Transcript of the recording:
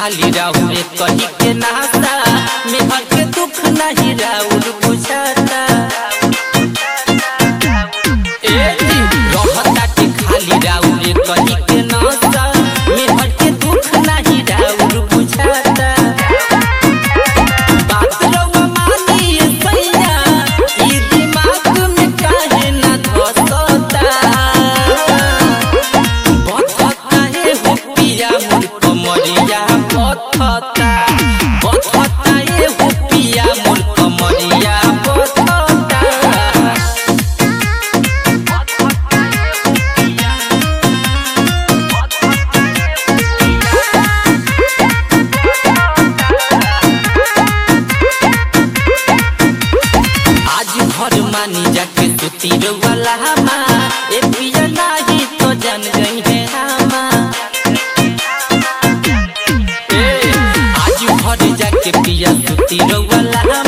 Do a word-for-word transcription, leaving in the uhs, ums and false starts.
खाली राउर कही के नासा मेहर के दुख नहीं राउर बुझाता रहता खाली राउर कही के नासा मेहर के दुख नहीं राउर बुझाता बात रउआ मानिए सैया ई दिमाग में काहे ना धसता बथता है हो पिया मोर कमरिया बथता बथता है हो पिया मोर कमरिया बथता घर मानी जाके सुती वाला हमा ए पिया नाही तो जान गई है हमा आज घर जाके पिया सुती वाला